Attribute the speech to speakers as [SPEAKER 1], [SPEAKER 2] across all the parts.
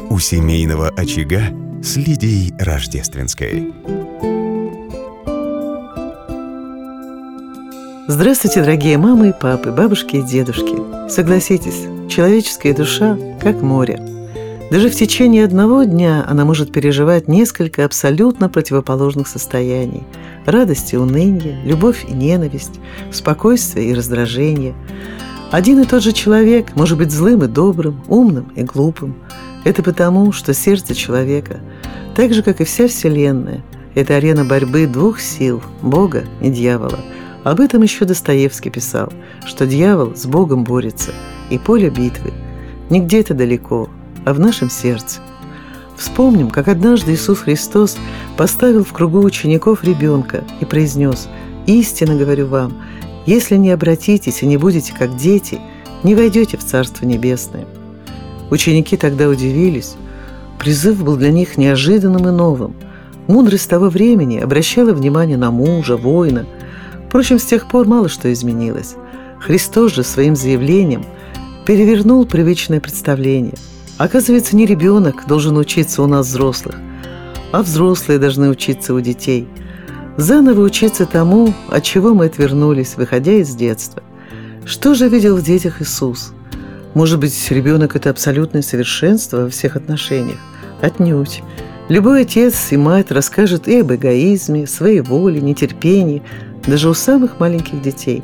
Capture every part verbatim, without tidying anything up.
[SPEAKER 1] У семейного очага с Лидией Рождественской.
[SPEAKER 2] Здравствуйте, дорогие мамы и папы, бабушки и дедушки. Согласитесь, человеческая душа как море. Даже в течение одного дня она может переживать несколько абсолютно противоположных состояний: радость и уныние, любовь и ненависть, спокойствие и раздражение. Один и тот же человек может быть злым и добрым, умным и глупым. Это потому, что сердце человека, так же, как и вся Вселенная, это арена борьбы двух сил – Бога и дьявола. Об этом еще Достоевский писал, что дьявол с Богом борется, и поле битвы не где-то далеко, а в нашем сердце. Вспомним, как однажды Иисус Христос поставил в кругу учеников ребенка и произнес: «Истинно говорю вам, если не обратитесь и не будете как дети, не войдете в Царство Небесное». Ученики тогда удивились. Призыв был для них неожиданным и новым. Мудрость того времени обращала внимание на мужа, воина. Впрочем, с тех пор мало что изменилось. Христос же своим заявлением перевернул привычное представление. Оказывается, не ребенок должен учиться у нас взрослых, а взрослые должны учиться у детей. Заново учиться тому, от чего мы отвернулись, выходя из детства. Что же видел в детях Иисус? Может быть, ребенок – это абсолютное совершенство во всех отношениях? Отнюдь. Любой отец и мать расскажут и об эгоизме, своеволе, нетерпении, даже у самых маленьких детей.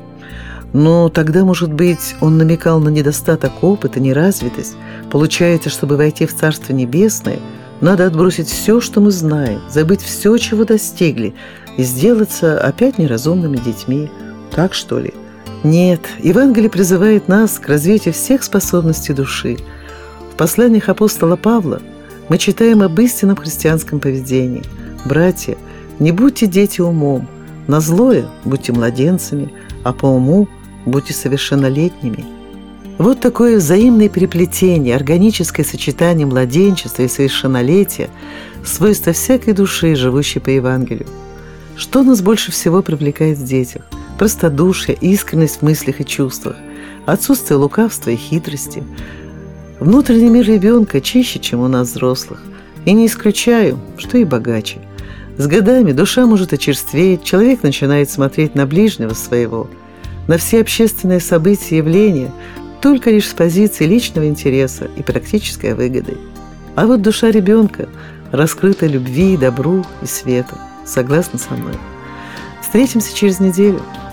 [SPEAKER 2] Но тогда, может быть, он намекал на недостаток опыта, неразвитость. Получается, чтобы войти в Царство Небесное, надо отбросить все, что мы знаем, забыть все, чего достигли, и сделаться опять неразумными детьми. Так, что ли? Нет, Евангелие призывает нас к развитию всех способностей души. В посланиях апостола Павла мы читаем об истинном христианском поведении. «Братья, не будьте дети умом, на злое будьте младенцами, а по уму будьте совершеннолетними». Вот такое взаимное переплетение, органическое сочетание младенчества и совершеннолетия – свойство всякой души, живущей по Евангелию. Что нас больше всего привлекает в детях? Простодушие, искренность в мыслях и чувствах, отсутствие лукавства и хитрости. Внутренний мир ребенка чище, чем у нас взрослых, и не исключаю, что и богаче. С годами душа может очерстветь, человек начинает смотреть на ближнего своего, на все общественные события и явления только лишь с позиции личного интереса и практической выгоды. А вот душа ребенка раскрыта любви, добру и свету. Согласны со мной? Встретимся через неделю.